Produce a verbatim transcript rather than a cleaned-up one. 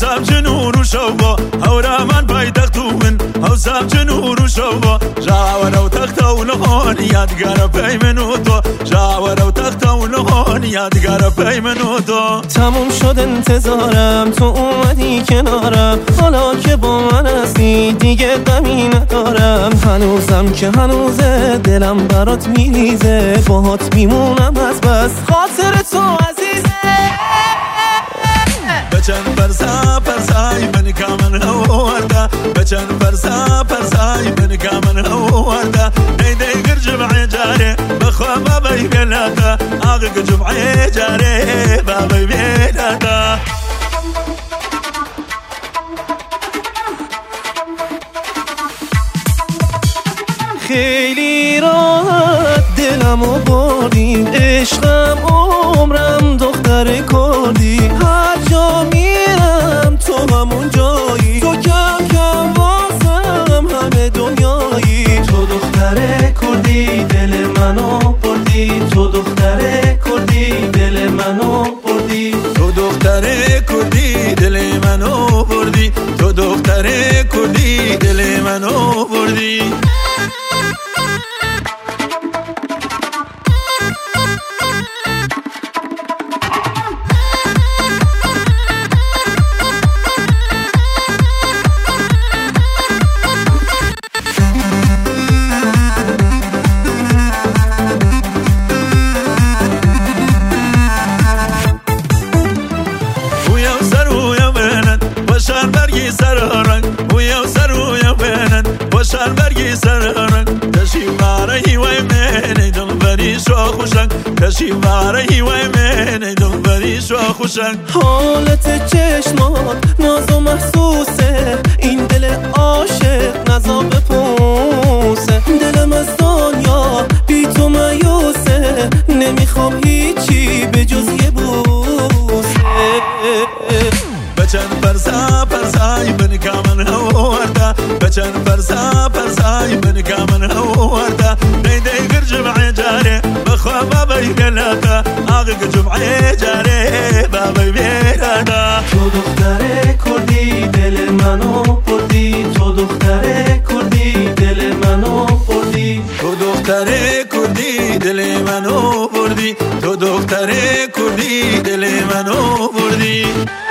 حوسام جنور و شوبا هورا من پایتخت و من حوسام جنور و شوبا جاور و تخت و لغون یادگار پی من و تو جاور و تخت و لغون یادگار پی من و تو تموم شد انتظارم تو اومدی کنارم حالا که با من هستی دیگه غمی ندارم هنوزم که هنوزه دلم برات میریزه باهات میمونم از بس خاطر تو عزیزه بچن پرسا پرسای من کامن هورده بچن پرسا پرسای من کامن هورده نیده گر جمعی جاره بخوا بابای بیلاتا آقا جمعی جاره بابای بیلاتا خیلی راحت دلمو بردی عشقم عمرم دختر کردی هر جا میرم تو همون جایی تو کم کم واسم همه دنیایی تو دختر کردی دل منو بردی تو دختر کردی دل منو بردی تو دختر کردی دل منو بردی تو دختر کردی دل منو بردی سررنگ ويا سر ويا بنن وشان برقي سررنگ تشي باري ويمن دل بري شو خوشنگ تشي باري ويمن دل بري شو خوشنگ حالت چشمات ناز و محسوسه این دل عاشق نزا بپوسه دلم از دنیا بی تو مایوسه نمیخوام هیچی به جز یه بوسه بچن پرسا پرسای من کامن هورده بچن پرسا پرسای من کامن هورده نیده گر جمعی جاره بخوا بابای گلاتا آقا جمعی جاره بابای بیلاتا تو دختر کردی دل منو بردی تو دختر کردی دل منو بردی تو دختر کردی دل منو بردی تو دختر کردی دل منو بردی